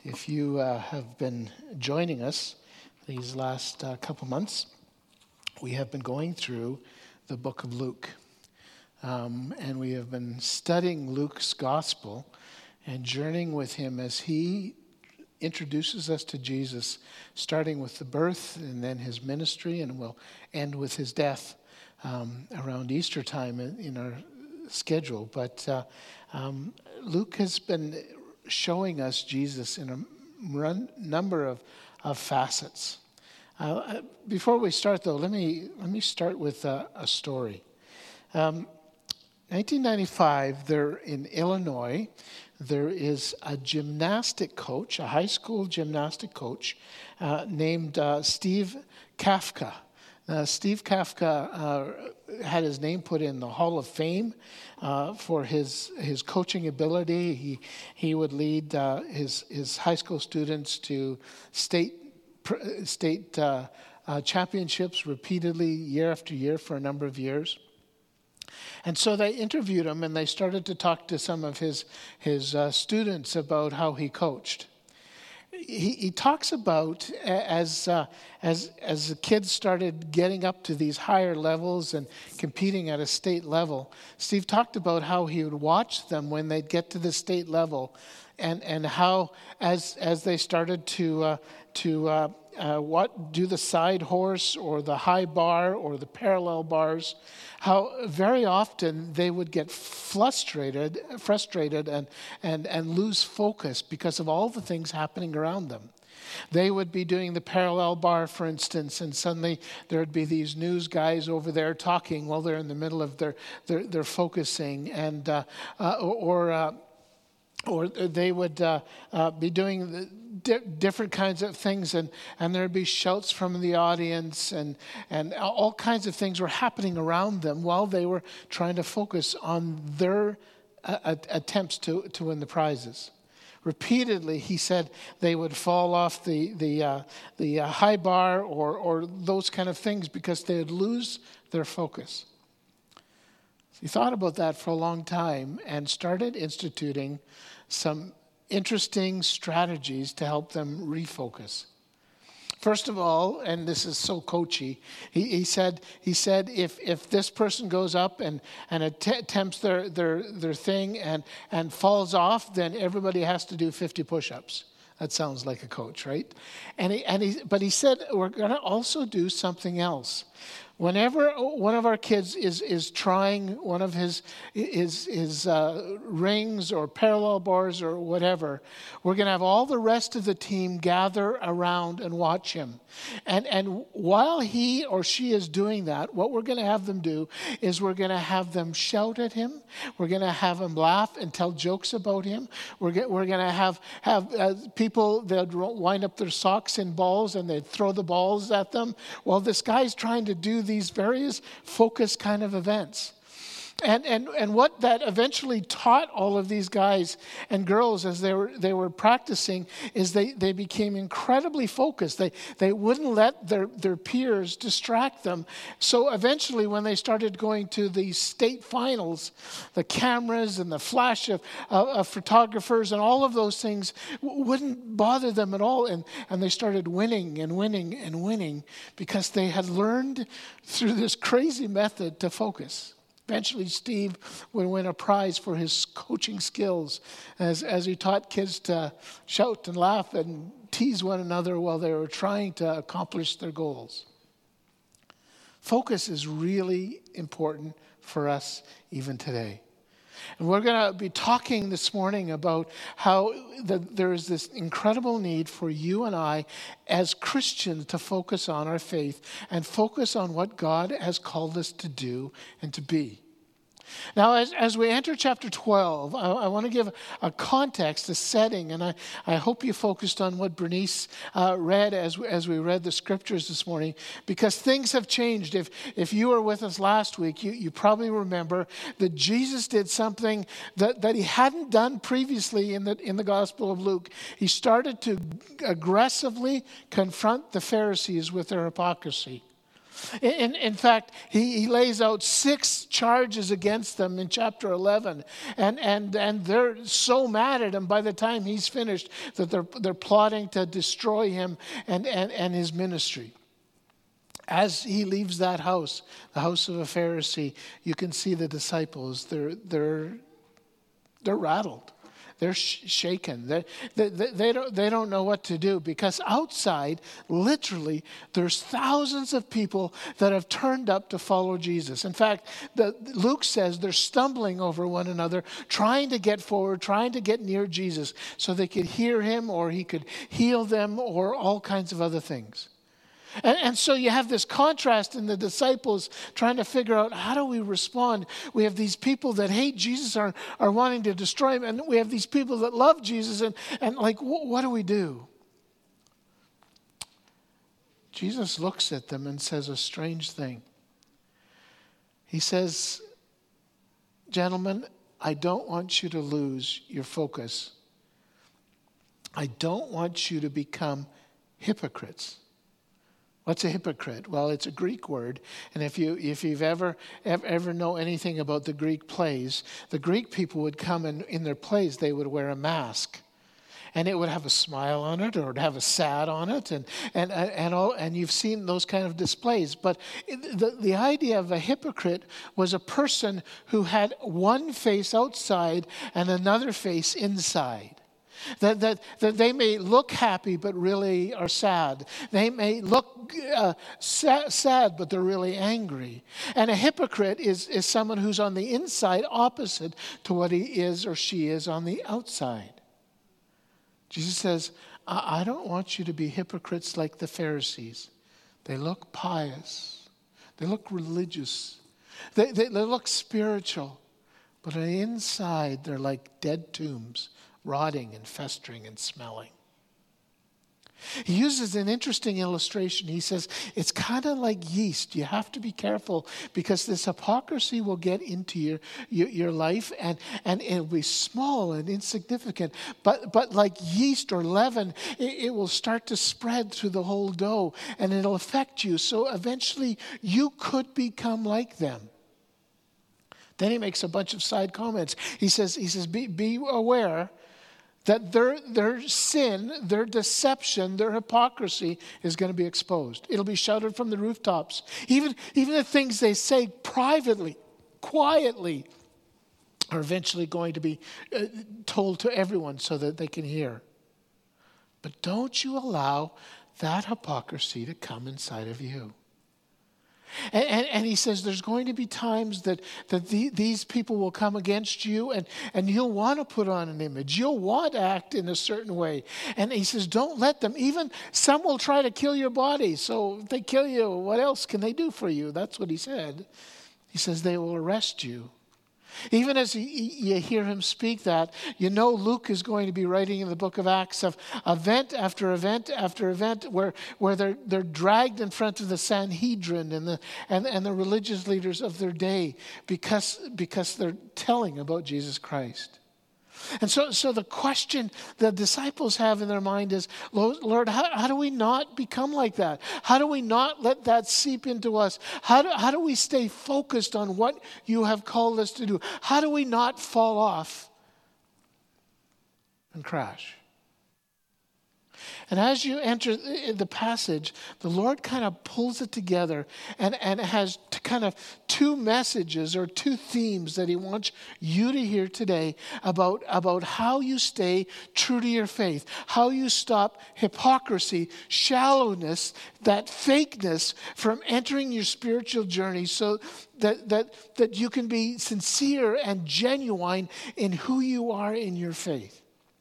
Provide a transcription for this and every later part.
If you have been joining us these last couple months, we have been going through the book of Luke. And we have been studying Luke's gospel and journeying with him as he introduces us to Jesus, starting with the birth and then his ministry, and we'll end with his death around Easter time in our schedule. But Luke has been showing us Jesus in a number of facets. Before we start, though, let me start with a story. 1995, there in Illinois, there is a gymnastic coach, a high school gymnastic coach named Steve Kafka. Steve Kafka had his name put in the Hall of Fame for his coaching ability. He would lead his high school students to state championships repeatedly, year after year, for a number of years. And so they interviewed him, and they started to talk to some of his students about how he coached. He talks about as the kids started getting up to these higher levels and competing at a state level, Steve talked about how he would watch them when they'd get to the state level, and how as they started to do the side horse or the high bar or the parallel bars, how very often they would get frustrated and lose focus because of all the things happening around them. They would be doing the parallel bar, for instance, and suddenly there would be these news guys over there talking while they're in the middle of their focusing, and or they would be doing different kinds of things, and there'd be shouts from the audience, and all kinds of things were happening around them while they were trying to focus on their attempts to win the prizes. Repeatedly, he said they would fall off the high bar or those kind of things because they would lose their focus. He thought about that for a long time and started instituting some interesting strategies to help them refocus. First of all, and this is so coachy, he said if this person goes up and attempts their thing and falls off, then everybody has to do 50 push-ups. That sounds like a coach, right? But he said we're going to also do something else. Whenever one of our kids is trying one of his rings or parallel bars or whatever, we're going to have all the rest of the team gather around and watch him. And while he or she is doing that, what we're going to have them do is we're going to have them shout at him. We're going to have them laugh and tell jokes about him. We're going to have people that wind up their socks in balls and they'd throw the balls at them. Well, this guy's trying to do these various focus kind of events. And what that eventually taught all of these guys and girls as they were practicing is they became incredibly focused. They wouldn't let their peers distract them. So eventually when they started going to the state finals, the cameras and the flash of photographers and all of those things wouldn't bother them at all. And they started winning and winning and winning because they had learned through this crazy method to focus. Eventually, Steve would win a prize for his coaching skills as he taught kids to shout and laugh and tease one another while they were trying to accomplish their goals. Focus is really important for us even today. And we're going to be talking this morning about how there is this incredible need for you and I as Christians to focus on our faith and focus on what God has called us to do and to be. Now, as we enter chapter 12, I want to give a context, a setting, and I hope you focused on what Bernice read as we read the scriptures this morning, because things have changed. If you were with us last week, you probably remember that Jesus did something that he hadn't done previously in the Gospel of Luke. He started to aggressively confront the Pharisees with their hypocrisy. In fact, he lays out 6 charges against them in chapter 11. And they're so mad at him by the time he's finished that they're plotting to destroy him and his ministry. As he leaves that house, the house of a Pharisee, you can see the disciples. They're rattled. They're shaken. They don't know what to do, because outside, literally, there's thousands of people that have turned up to follow Jesus. In fact, Luke says they're stumbling over one another, trying to get forward, trying to get near Jesus so they could hear him, or he could heal them, or all kinds of other things. And so you have this contrast in the disciples trying to figure out, how do we respond? We have these people that hate Jesus, are wanting to destroy him, and we have these people that love Jesus, and like, what do we do? Jesus looks at them and says a strange thing. He says, gentlemen, I don't want you to lose your focus. I don't want you to become hypocrites. What's a hypocrite? Well, it's a Greek word, and if you've ever know anything about the Greek plays, the Greek people would come and in their plays they would wear a mask, and it would have a smile on it, or it would have a sad on it, and you've seen those kind of displays. But the idea of a hypocrite was a person who had one face outside and another face inside. That they may look happy but really are sad. They may look sad but they're really angry. And a hypocrite is someone who's on the inside opposite to what he is or she is on the outside. Jesus says, I don't want you to be hypocrites like the Pharisees. They look pious. They look religious. They look spiritual. But on the inside, they're like dead tombs, rotting and festering and smelling. He uses an interesting illustration. He says, it's kind of like yeast. You have to be careful, because this hypocrisy will get into your life, and it'll be small and insignificant. But like yeast or leaven, it will start to spread through the whole dough, and it'll affect you. So eventually you could become like them. Then he makes a bunch of side comments. He says, be aware that their sin, their deception, their hypocrisy is going to be exposed. It'll be shouted from the rooftops. Even the things they say privately, quietly, are eventually going to be told to everyone so that they can hear. But don't you allow that hypocrisy to come inside of you. And he says there's going to be times that these people will come against you, and you'll want to put on an image. You'll want to act in a certain way. And he says, don't let them. Even some will try to kill your body. So if they kill you, what else can they do for you? That's what he said. He says they will arrest you. Even as you hear him speak that, you know Luke is going to be writing in the book of Acts of event after event after event where they're dragged in front of the Sanhedrin and the religious leaders of their day because they're telling about Jesus Christ. And so the question the disciples have in their mind is, Lord, how do we not become like that? How do we not let that seep into us? How do we stay focused on what you have called us to do? How do we not fall off and crash? And as you enter the passage, the Lord kind of pulls it together and has kind of 2 messages or 2 themes that he wants you to hear today about how you stay true to your faith, how you stop hypocrisy, shallowness, that fakeness from entering your spiritual journey, so that you can be sincere and genuine in who you are in your faith.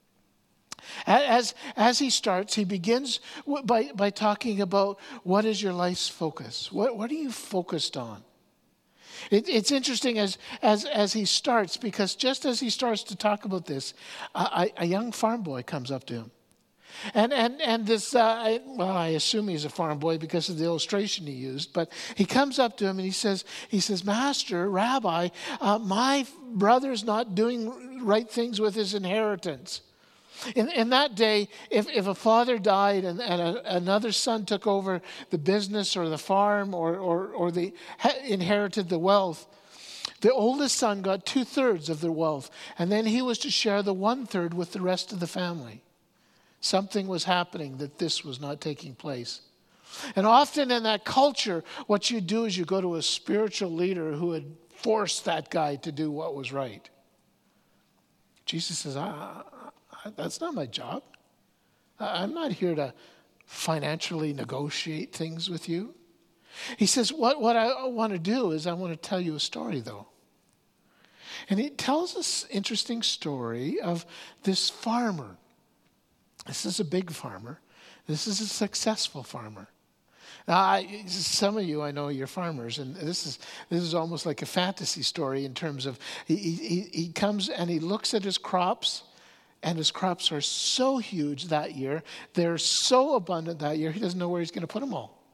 As he starts, he begins by talking about what is your life's focus. What are you focused on? It's interesting as he starts, because just as he starts to talk about this, a young farm boy comes up to him. And this, I assume he's a farm boy because of the illustration he used, but he comes up to him and he says, Master, Rabbi, my brother's not doing right things with his inheritance. In that day, if a father died and another son took over the business or the farm or inherited the wealth, the oldest son got 2/3 of the wealth, and then he was to share the 1/3 with the rest of the family. Something was happening that this was not taking place. And often in that culture, what you do is you go to a spiritual leader who would force that guy to do what was right. Jesus says, that's not my job. I'm not here to financially negotiate things with you. He says, what I want to do is I want to tell you a story, though. And he tells us an interesting story of this farmer. This is a big farmer. This is a successful farmer. Now, some of you, I know you're farmers, and this is almost like a fantasy story in terms of he comes and he looks at his crops, and his crops are so huge that year. They're so abundant that year, he doesn't know where he's going to put them all.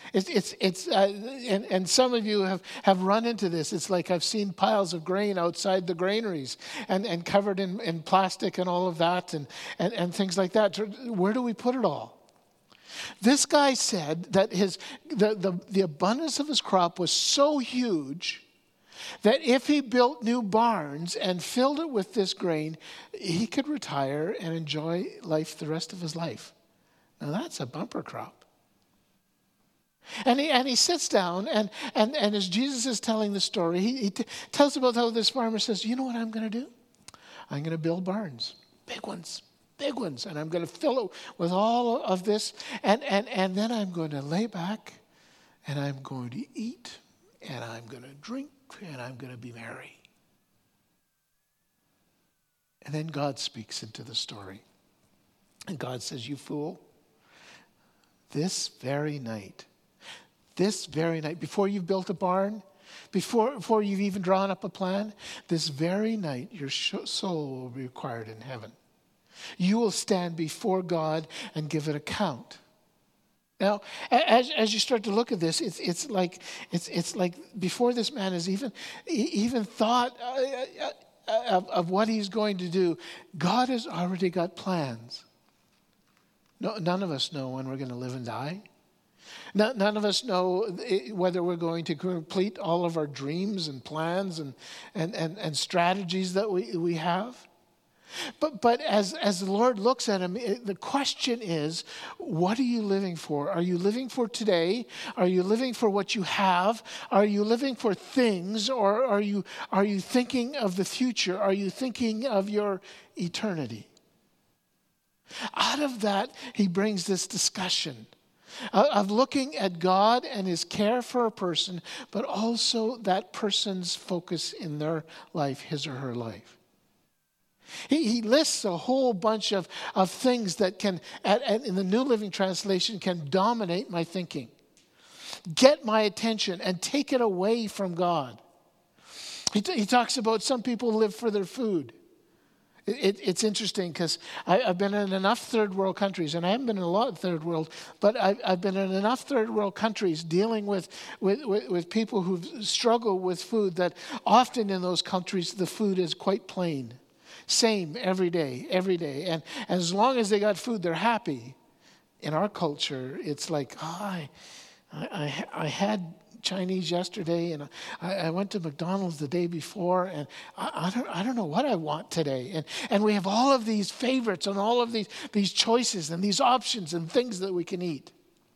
And some of you have run into this. It's like I've seen piles of grain outside the granaries and covered in plastic and all of that and things like that. Where do we put it all? This guy said that the abundance of his crop was so huge that if he built new barns and filled it with this grain, he could retire and enjoy life the rest of his life. Now that's a bumper crop. And he sits down and as Jesus is telling the story, he tells about how this farmer says, you know what I'm going to do? I'm going to build barns, big ones, and I'm going to fill it with all of this, and then I'm going to lay back, and I'm going to eat, and I'm going to drink, and I'm going to be merry. And then God speaks into the story. And God says, you fool, this very night, before you've built a barn, before you've even drawn up a plan, this very night your soul will be required in heaven. You will stand before God and give an account. Now, as you start to look at this, it's like before this man has even thought of what he's going to do, God has already got plans. No, none of us know when we're going to live and die. None of us know whether we're going to complete all of our dreams and plans and strategies that we have. But as the Lord looks at him, the question is, what are you living for? Are you living for today? Are you living for what you have? Are you living for things? Or are you thinking of the future? Are you thinking of your eternity? Out of that, he brings this discussion of looking at God and his care for a person, but also that person's focus in their life, his or her life. He lists a whole bunch of things that can, in the New Living Translation, can dominate my thinking, get my attention, and take it away from God. He talks about some people live for their food. It's interesting because I've been in enough third world countries, and I haven't been in a lot of third world, but I've been in enough third world countries dealing with people who struggle with food that often in those countries the food is quite plain. Same every day. And as long as they got food, they're happy. In our culture, it's like, I had Chinese yesterday, and I went to McDonald's the day before, and I don't know what I want today. And we have all of these favorites and all of these choices and these options and things that we can eat.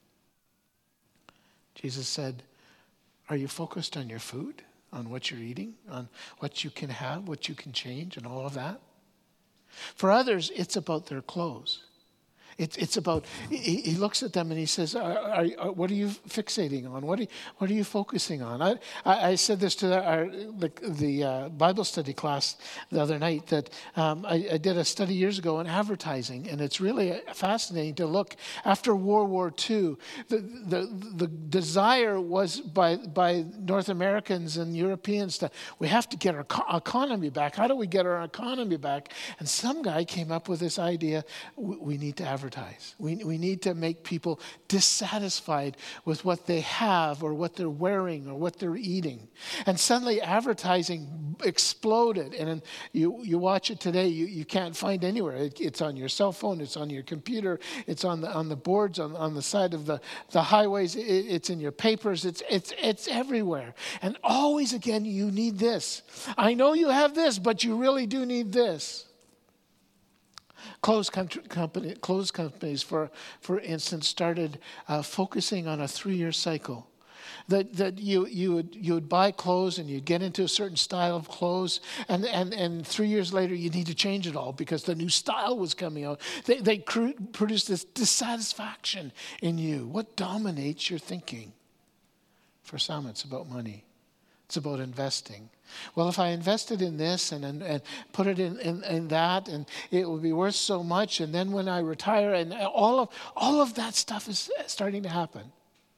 Jesus said, are you focused on your food? On what you're eating, on what you can have, what you can change, and all of that. For others, it's about their clothes. It's about, he looks at them and he says, what are you fixating on? What are you focusing on? I said this to the Bible study class the other night, that I did a study years ago on advertising, and it's really fascinating to look. After World War II, the desire was by North Americans and Europeans to, we have to get our economy back. How do we get our economy back? And some guy came up with this idea, we need to advertise advertise. We need to make people dissatisfied with what they have or what they're wearing or what they're eating. And suddenly advertising exploded. And you watch it today, you can't find anywhere. It's on your cell phone, it's on your computer, it's on the boards, on the side of the highways, it's in your papers, it's everywhere. And always again, you need this. I know you have this, but you really do need this. Clothes companies, for instance, started focusing on a 3-year cycle. That you would buy clothes and you'd get into a certain style of clothes, and 3 years later you need to change it all because the new style was coming out. They produced this dissatisfaction in you. What dominates your thinking? For some, it's about money. It's about investing. Well, if I invested in this and put it in that, and it will be worth so much, and then when I retire, and all of that stuff is starting to happen.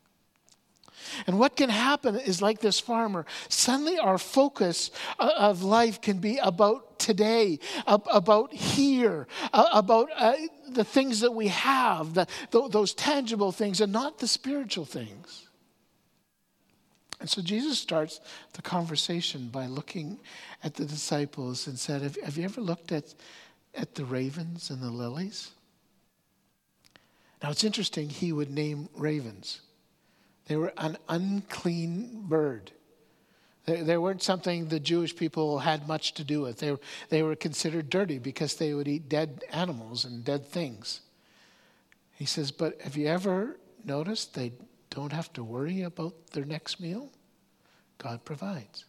And what can happen is, like this farmer, suddenly our focus of life can be about today, about here, about the things that we have, those tangible things, and not the spiritual things. And so Jesus starts the conversation by looking at the disciples and said, have you ever looked at the ravens and the lilies? Now it's interesting, he would name ravens. They were an unclean bird. They weren't something the Jewish people had much to do with. They were considered dirty because they would eat dead animals and dead things. He says, but have you ever noticed they don't have to worry about their next meal? God provides.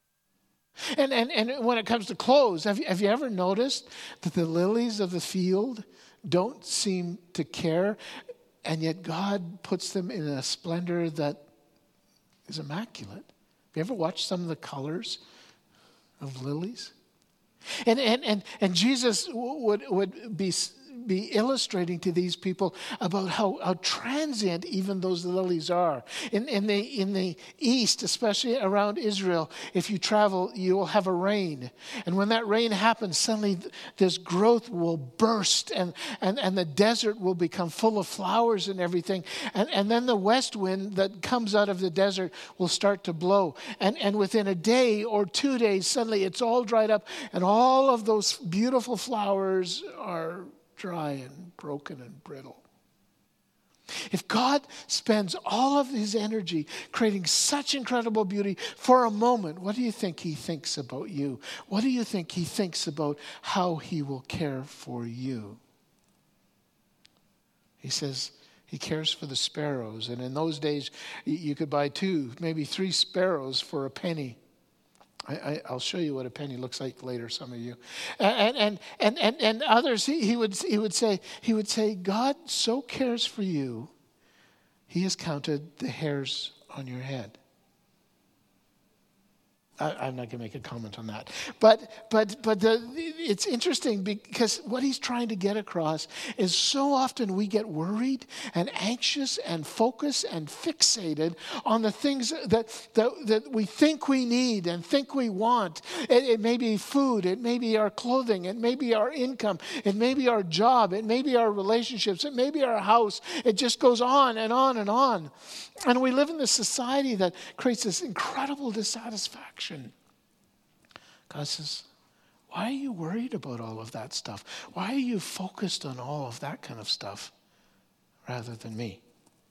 And when it comes to clothes, have you ever noticed that the lilies of the field don't seem to care, and yet God puts them in a splendor that is immaculate? Have you ever watched some of the colors of lilies? And Jesus would be illustrating to these people about how transient even those lilies are. In the east, especially around Israel, if you travel, you will have a rain. And when that rain happens, suddenly this growth will burst and the desert will become full of flowers and everything. And then the west wind that comes out of the desert will start to blow. And within a day or 2 days, suddenly it's all dried up and all of those beautiful flowers are dry and broken and brittle. If God spends all of his energy creating such incredible beauty for a moment, what do you think he thinks about you? What do you think he thinks about how he will care for you? He says he cares for the sparrows. And in those days, you could buy 2, maybe 3 sparrows for a penny. I'll show you what a penny looks like later, some of you. And others, he would say, God so cares for you, he has counted the hairs on your head. I'm not going to make a comment on that. But it's interesting because what he's trying to get across is so often we get worried and anxious and focused and fixated on the things that we think we need and think we want. It may be food. It may be our clothing. It may be our income. It may be our job. It may be our relationships. It may be our house. It just goes on and on and on. And we live in this society that creates this incredible dissatisfaction. God says, why are you worried about all of that stuff? Why are you focused on all of that kind of stuff rather than me?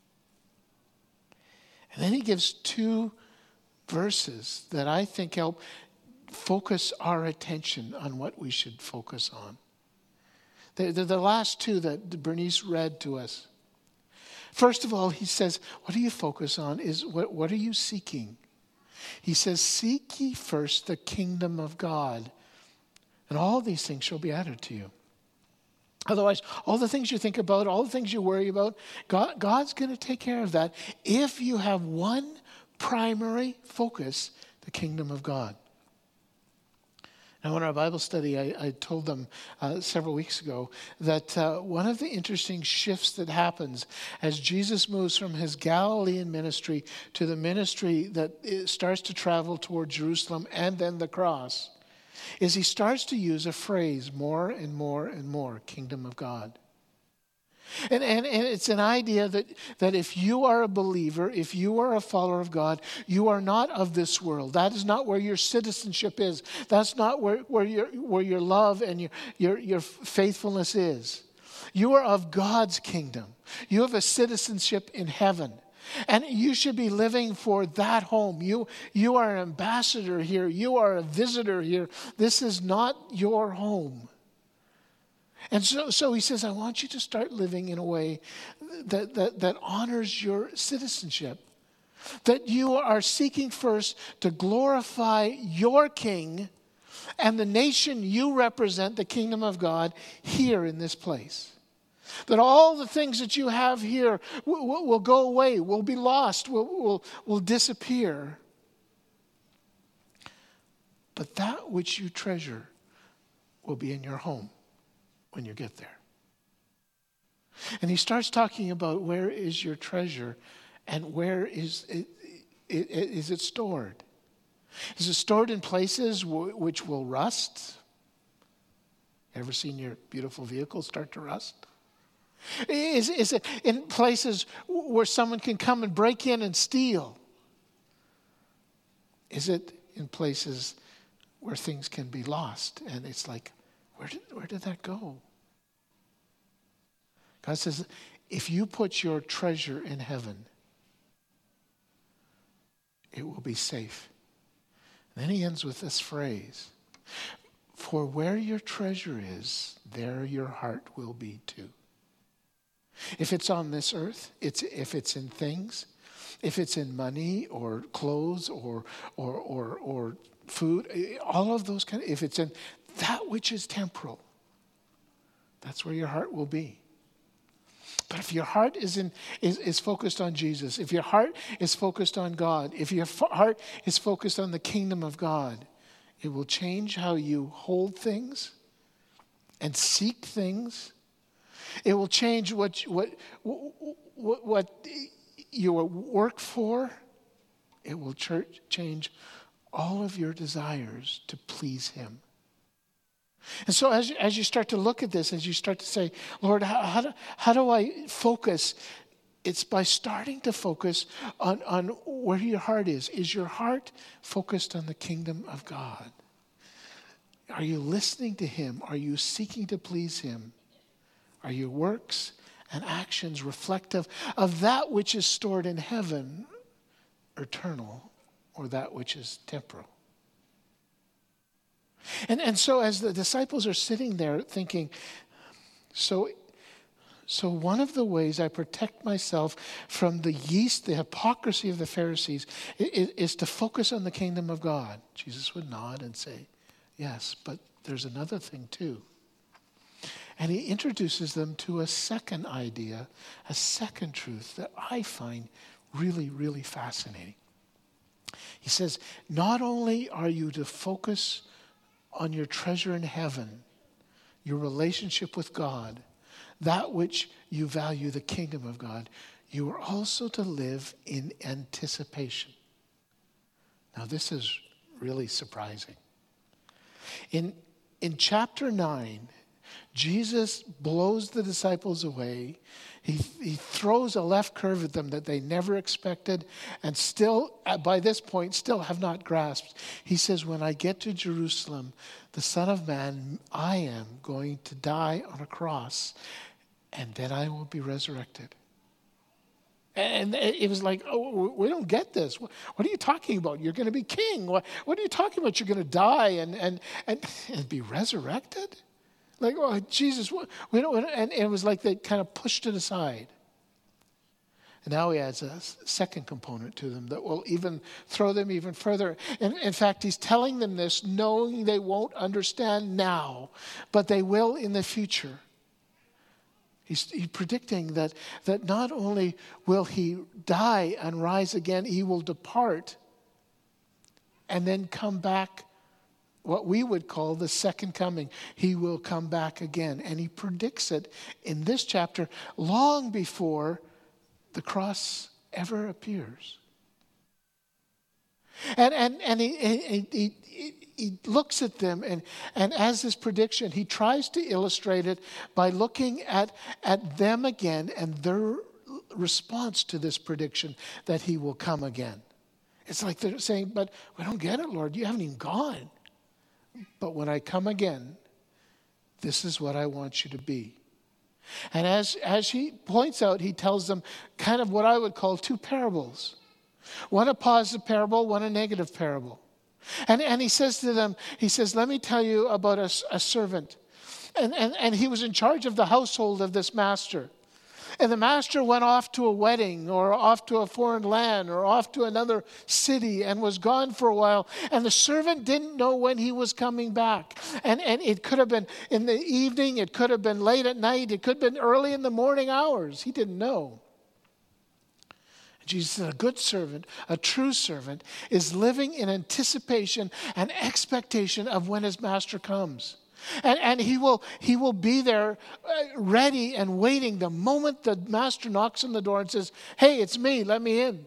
And then he gives 2 verses that I think help focus our attention on what we should focus on. They're the last 2 that Bernice read to us. First of all, he says, what do you focus on is what are you seeking? He says, seek ye first the kingdom of God, and all these things shall be added to you. Otherwise, all the things you think about, all the things you worry about, God's going to take care of that if you have one primary focus, the kingdom of God. Now, in our Bible study, I told them several weeks ago that one of the interesting shifts that happens as Jesus moves from his Galilean ministry to the ministry that starts to travel toward Jerusalem and then the cross is he starts to use a phrase more and more and more, kingdom of God. And it's an idea that if you are a believer, if you are a follower of God, you are not of this world. That is not where your citizenship is. That's not where your love and your faithfulness is. You are of God's kingdom. You have a citizenship in heaven. And you should be living for that home. You are an ambassador here. You are a visitor here. This is not your home. And so he says, I want you to start living in a way that honors your citizenship. That you are seeking first to glorify your king and the nation you represent, the kingdom of God, here in this place. That all the things that you have here will go away, will be lost, will disappear. But that which you treasure will be in your home when you get there. And he starts talking about where is your treasure and where is it stored? Is it stored in places which will rust? Ever seen your beautiful vehicle start to rust? Is it in places where someone can come and break in and steal? Is it in places where things can be lost and it's like, where did that go? God says, if you put your treasure in heaven, it will be safe. And then he ends with this phrase, for where your treasure is, there your heart will be too. If it's on this earth, if it's in things, if it's in money or clothes or food, all of those if it's in that which is temporal, that's where your heart will be. But if your heart is focused on Jesus, if your heart is focused on God, if your heart is focused on the kingdom of God, it will change how you hold things and seek things. It will change what you work for. It will change all of your desires to please him. And so as you start to look at this, as you start to say, Lord, how do I focus? It's by starting to focus on where your heart is. Is your heart focused on the kingdom of God? Are you listening to him? Are you seeking to please him? Are your works and actions reflective of that which is stored in heaven, eternal, or that which is temporal? And so as the disciples are sitting there thinking, so one of the ways I protect myself from the yeast, the hypocrisy of the Pharisees, is to focus on the kingdom of God. Jesus would nod and say, yes, but there's another thing too. And he introduces them to a second idea, a second truth that I find really, really fascinating. He says, not only are you to focus on your treasure in heaven, your relationship with God, that which you value, the kingdom of God, you are also to live in anticipation. Now, this is really surprising. In chapter 9, Jesus blows the disciples away. He throws a left curve at them that they never expected and still, by this point, still have not grasped. He says, when I get to Jerusalem, the Son of Man, I am going to die on a cross, and then I will be resurrected. And it was like, oh, we don't get this. What are you talking about? You're going to be king. What are you talking about? You're going to die and be resurrected? Like, oh, Jesus, we don't, and it was like they kind of pushed it aside. And now he adds a second component to them that will even throw them even further. In fact, he's telling them this knowing they won't understand now, but they will in the future. He's predicting that not only will he die and rise again, he will depart and then come back, what we would call the second coming. He will come back again. And he predicts it in this chapter long before the cross ever appears. And he looks at them, and as this prediction, he tries to illustrate it by looking at them again and their response to this prediction that he will come again. It's like they're saying, but we don't get it, Lord. You haven't even gone. But when I come again, this is what I want you to be. And as he points out, he tells them kind of what I would call two parables. One a positive parable, one a negative parable. And he says to them, he says, let me tell you about a servant. And he was in charge of the household of this master. And the master went off to a wedding or off to a foreign land or off to another city and was gone for a while. And the servant didn't know when he was coming back. And it could have been in the evening. It could have been late at night. It could have been early in the morning hours. He didn't know. Jesus said a good servant, a true servant, is living in anticipation and expectation of when his master comes. And he will be there ready and waiting the moment the master knocks on the door and says, hey, it's me, let me in.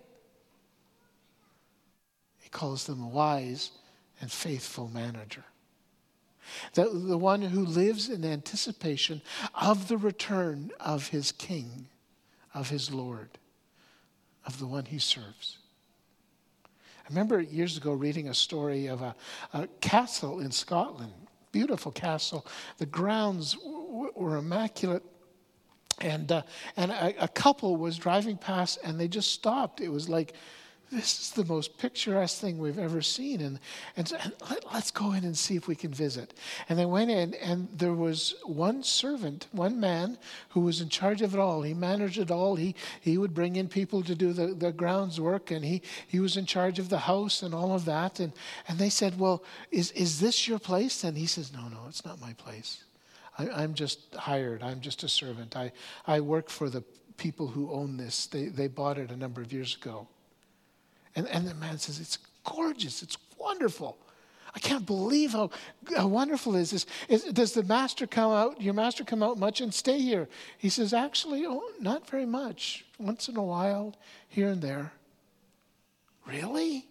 He calls them a wise and faithful manager. The one who lives in anticipation of the return of his king, of his Lord, of the one he serves. I remember years ago reading a story of a castle in Scotland. Beautiful castle. The grounds were immaculate. And a couple was driving past and they just stopped. It was like, this is the most picturesque thing we've ever seen. And let's go in and see if we can visit. And they went in and there was one servant, one man who was in charge of it all. He managed it all. He would bring in people to do the grounds work, and he was in charge of the house and all of that. And they said, well, is this your place? And he says, no, it's not my place. I'm just hired. I'm just a servant. I work for the people who own this. They bought it a number of years ago. And the man says, it's gorgeous. It's wonderful. I can't believe how wonderful it is. Does the master come out, your master come out much and stay here? He says, actually, not very much. Once in a while, here and there. Really?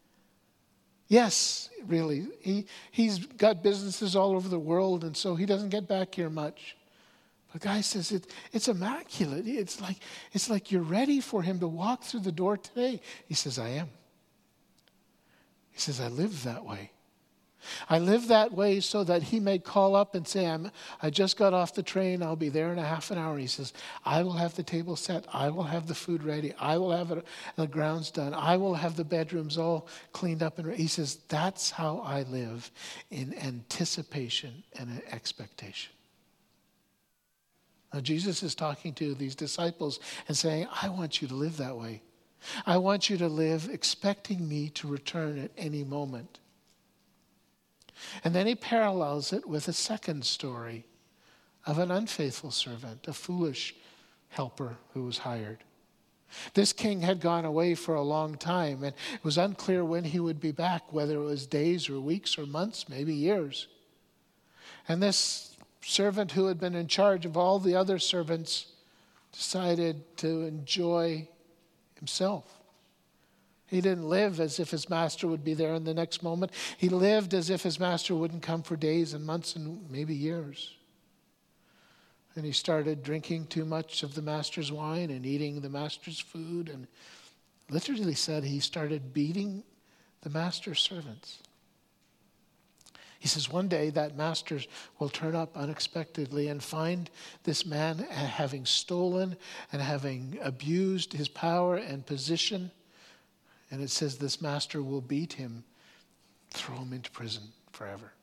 Yes, really. He's got businesses all over the world, and so he doesn't get back here much. The guy says it's immaculate. It's like you're ready for him to walk through the door today. He says, I am. He says, I live that way. I live that way so that he may call up and say, I just got off the train. I'll be there in a half an hour. He says, I will have the table set. I will have the food ready. I will have the grounds done. I will have the bedrooms all cleaned up. And he says, that's how I live, in anticipation and expectation. Now, Jesus is talking to these disciples and saying, I want you to live that way. I want you to live expecting me to return at any moment. And then he parallels it with a second story of an unfaithful servant, a foolish helper who was hired. This king had gone away for a long time, and it was unclear when he would be back, whether it was days or weeks or months, maybe years. And this servant who had been in charge of all the other servants decided to enjoy himself. He didn't live as if his master would be there in the next moment. He lived as if his master wouldn't come for days and months and maybe years. And he started drinking too much of the master's wine and eating the master's food, and literally said he started beating the master's servants. He says one day that master will turn up unexpectedly and find this man having stolen and having abused his power and position. And it says this master will beat him, throw him into prison forever.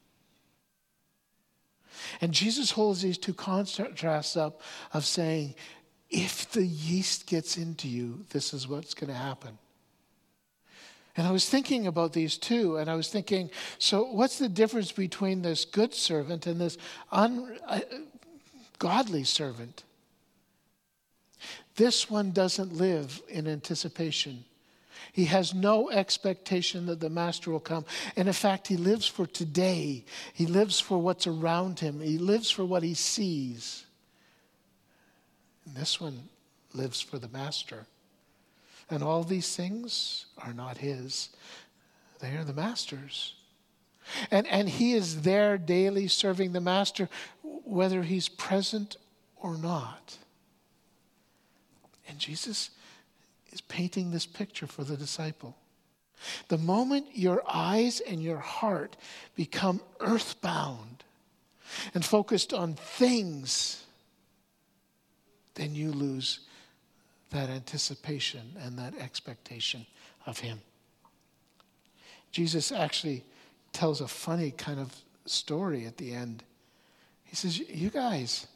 And Jesus holds these two contrasts up of saying, if the yeast gets into you, this is what's going to happen. And I was thinking about these two, and I was thinking, so what's the difference between this good servant and this ungodly servant? This one doesn't live in anticipation. He has no expectation that the master will come. And in fact, he lives for today. He lives for what's around him. He lives for what he sees. And this one lives for the master. And all these things are not his. They are the master's. And he is there daily serving the master, whether he's present or not. And Jesus is painting this picture for the disciple. The moment your eyes and your heart become earthbound and focused on things, then you lose that anticipation and that expectation of him. Jesus actually tells a funny kind of story at the end. He says, you guys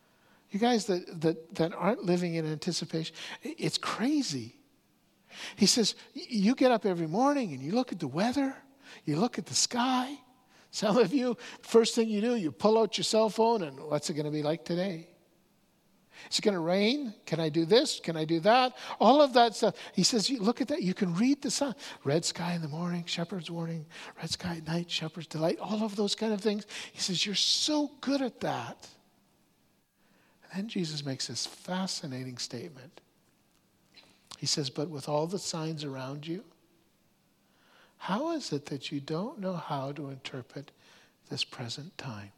that aren't living in anticipation, it's crazy. He says, you get up every morning and you look at the weather, you look at the sky. Some of you, first thing you do, you pull out your cell phone and what's it going to be like today? Is it going to rain? Can I do this? Can I do that? All of that stuff. He says, you look at that. You can read the sun. Red sky in the morning, shepherd's warning. Red sky at night, shepherd's delight. All of those kind of things. He says, you're so good at that. And then Jesus makes this fascinating statement. He says, but with all the signs around you, how is it that you don't know how to interpret this present time?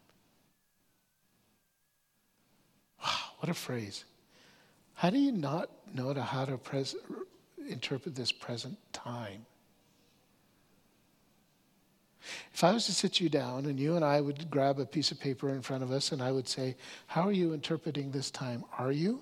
Wow, what a phrase. How do you not know how to interpret this present time? If I was to sit you down and you and I would grab a piece of paper in front of us and I would say, how are you interpreting this time? Are you?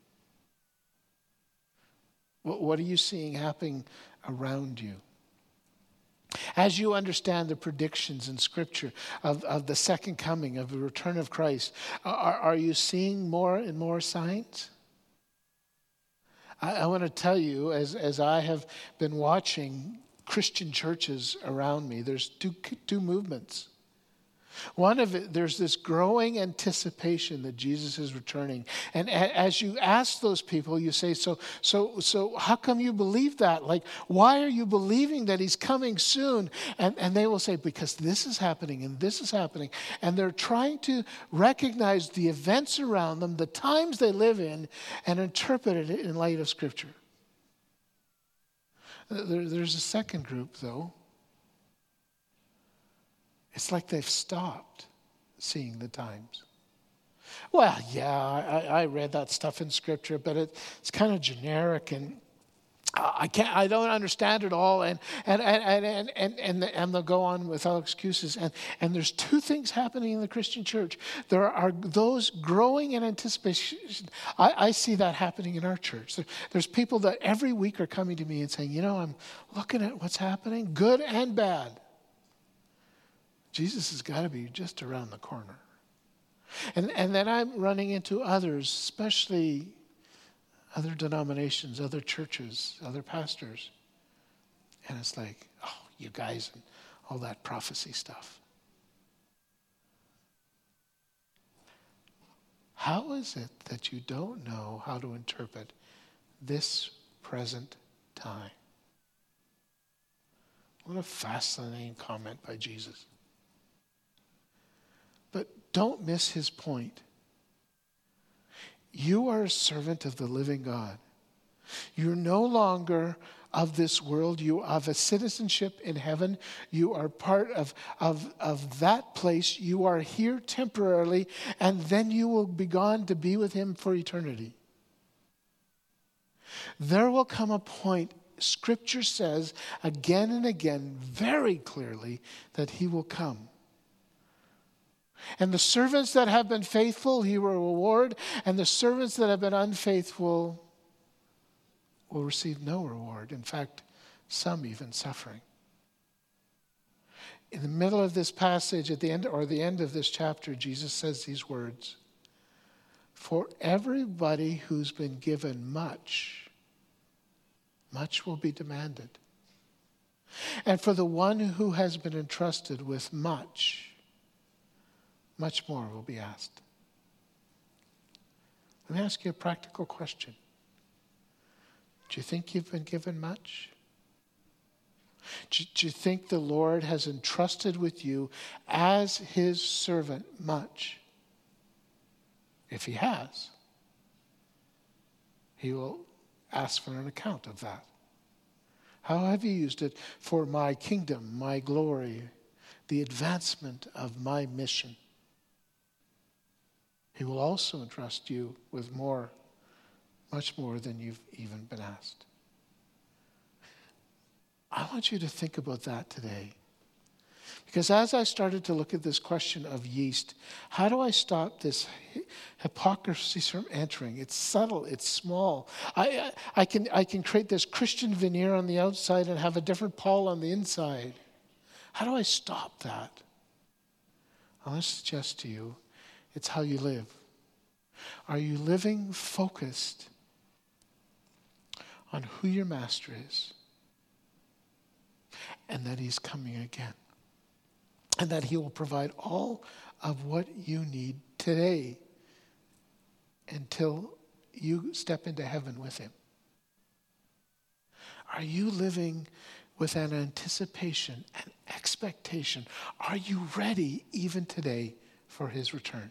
What are you seeing happening around you? As you understand the predictions in Scripture of the second coming, of the return of Christ, are you seeing more and more signs? I want to tell you, as I have been watching Christian churches around me, there's two movements. One of it, there's this growing anticipation that Jesus is returning. And as you ask those people, you say, so how come you believe that? Like, why are you believing that he's coming soon? And they will say, because this is happening and this is happening. And they're trying to recognize the events around them, the times they live in, and interpret it in light of Scripture. There's a second group, though. It's like they've stopped seeing the times. Well, yeah, I read that stuff in Scripture, but it's kind of generic, and I don't understand it all, and they'll go on without excuses. And there's two things happening in the Christian church. There are those growing in anticipation. I see that happening in our church. There's people that every week are coming to me and saying, I'm looking at what's happening, good and bad. Jesus has got to be just around the corner. And then I'm running into others, especially other denominations, other churches, other pastors. And it's like, oh, you guys and all that prophecy stuff. How is it that you don't know how to interpret this present time? What a fascinating comment by Jesus. But don't miss his point. You are a servant of the living God. You're no longer of this world. You have a citizenship in heaven. You are part of that place. You are here temporarily, and then you will be gone to be with him for eternity. There will come a point, Scripture says again and again very clearly, that he will come. And the servants that have been faithful, he will reward. And the servants that have been unfaithful will receive no reward. In fact, some even suffering. In the middle of this passage, at the end of this chapter, Jesus says these words: for everybody who's been given much, much will be demanded. And for the one who has been entrusted with much, much more will be asked. Let me ask you a practical question. Do you think you've been given much? Do you think the Lord has entrusted with you as his servant much? If he has, he will ask for an account of that. How have you used it for my kingdom, my glory, the advancement of my mission? He will also entrust you with more, much more than you've even been asked. I want you to think about that today. Because as I started to look at this question of yeast, how do I stop this hypocrisy from entering? It's subtle, it's small. I can create this Christian veneer on the outside and have a different Paul on the inside. How do I stop that? I want to suggest to you, it's how you live. Are you living focused on who your master is and that he's coming again? And that he will provide all of what you need today until you step into heaven with him? Are you living with an anticipation, an expectation? Are you ready even today for his return?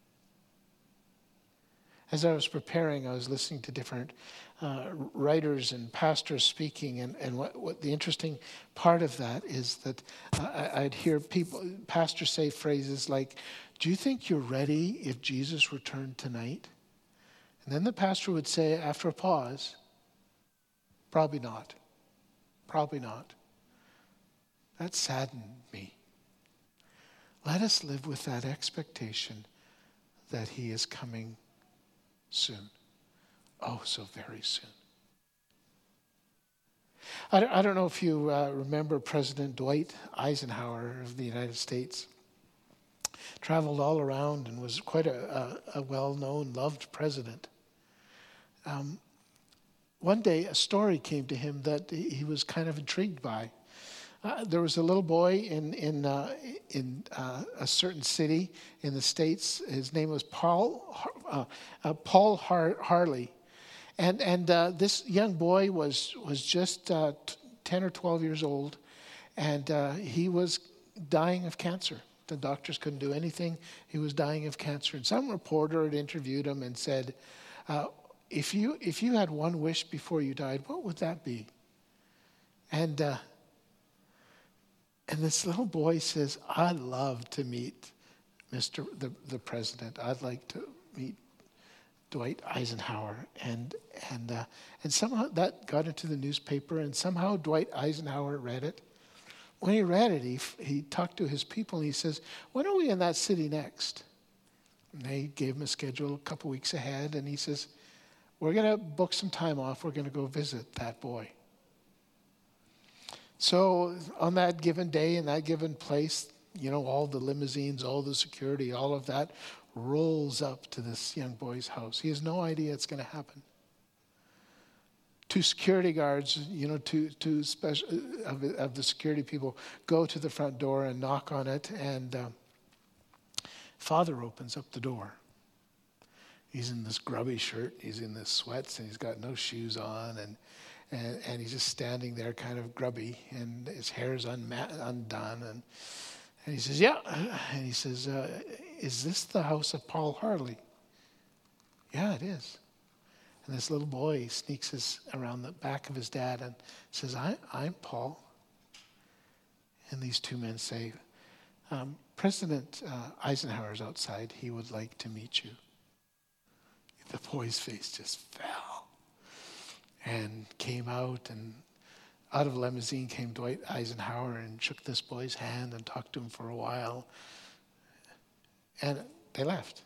As I was preparing, I was listening to different writers and pastors speaking, and what the interesting part of that is that I'd hear pastors say phrases like, "Do you think you're ready if Jesus returned tonight?" And then the pastor would say after a pause, "Probably not. Probably not." That saddened me. Let us live with that expectation that he is coming soon. Oh, so very soon. I don't know if you remember President Dwight Eisenhower of the United States. Traveled all around and was quite a well-known, loved president. One day, a story came to him that he was kind of intrigued by. There was a little boy in a certain city in the States. His name was Paul Harley, and this young boy was just 10 or 12 years old, and he was dying of cancer. The doctors couldn't do anything. He was dying of cancer, and some reporter had interviewed him and said, "If you had one wish before you died, what would that be?" And this little boy says, "I'd love to meet the president. I'd like to meet Dwight Eisenhower." And somehow that got into the newspaper, and somehow Dwight Eisenhower read it. When he read it, he talked to his people, and he says, "When are we in that city next?" And they gave him a schedule a couple weeks ahead, and he says, "We're going to book some time off. We're going to go visit that boy." So on that given day, in that given place, all the limousines, all the security, all of that rolls up to this young boy's house. He has no idea it's going to happen. Two security guards, two special of the security people go to the front door and knock on it, and father opens up the door. He's in this grubby shirt, he's in this sweats, and he's got no shoes on, and he's just standing there kind of grubby, and his hair's undone. And he says, "Yeah." And he says, "Is this the house of Paul Harley?" "Yeah, it is." And this little boy sneaks around the back of his dad and says, I'm Paul." And these two men say, "President Eisenhower's outside. He would like to meet you." The boy's face just fell. And came out, and out of a limousine came Dwight Eisenhower and shook this boy's hand and talked to him for a while. And they left.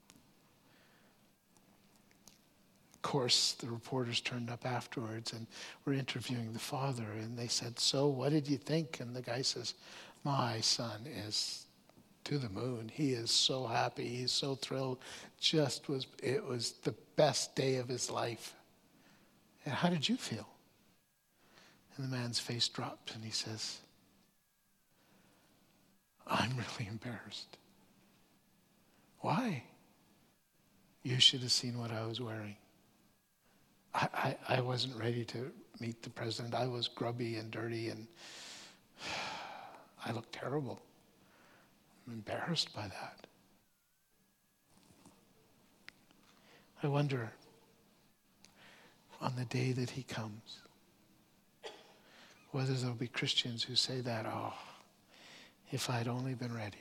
Of course, the reporters turned up afterwards and were interviewing the father, and they said, "So what did you think?" And the guy says, "My son is to the moon. He is so happy. He's so thrilled. It was the best day of his life." "And how did you feel?" And the man's face dropped, and he says, "I'm really embarrassed." "Why?" "You should have seen what I was wearing. I wasn't ready to meet the president. I was grubby and dirty, and I looked terrible. I'm embarrassed by that." I wonder, on the day that he comes. Whether there'll be Christians who say that, oh, if I'd only been ready.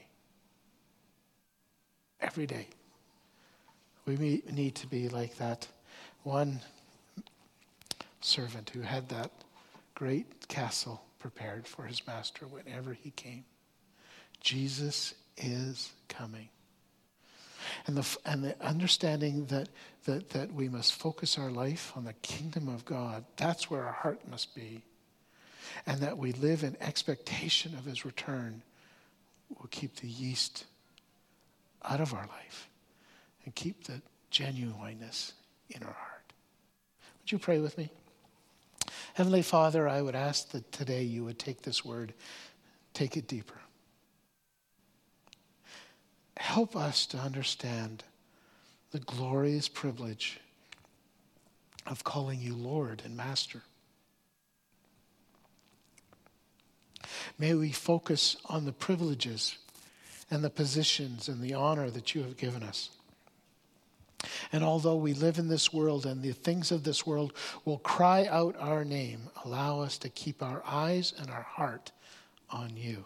Every day. We need to be like that one servant who had that great castle prepared for his master whenever he came. Jesus is coming. And the understanding that we must focus our life on the kingdom of God, that's where our heart must be. And that we live in expectation of his return will keep the yeast out of our life and keep the genuineness in our heart. Would you pray with me? Heavenly Father, I would ask that today you would take this word, take it deeper. Help us to understand the glorious privilege of calling you Lord and Master. May we focus on the privileges and the positions and the honor that you have given us. And although we live in this world and the things of this world will cry out our name, allow us to keep our eyes and our heart on you.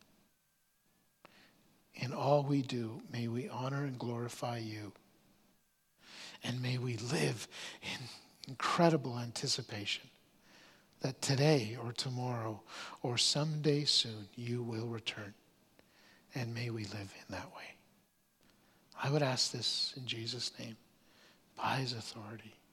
In all we do, may we honor and glorify you. And may we live in incredible anticipation that today or tomorrow or someday soon you will return. And may we live in that way. I would ask this in Jesus' name, by his authority.